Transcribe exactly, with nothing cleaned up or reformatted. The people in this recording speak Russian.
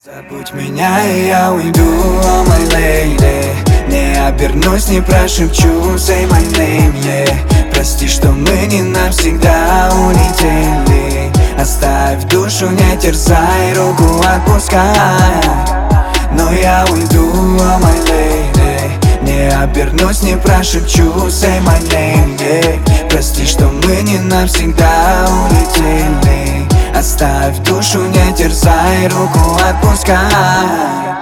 Забудь меня, и я уйду, oh my lady. Не обернусь, не прошепчу, say my name, yeah. Прости, что мы не навсегда улетели. Оставь душу, не терзай, руку отпускай. Но я уйду, oh my lady. Не обернусь, не прошепчу, say my name, yeah. Прости, что мы не навсегда улетели. Оставь душу, не терзай, руку отпускай.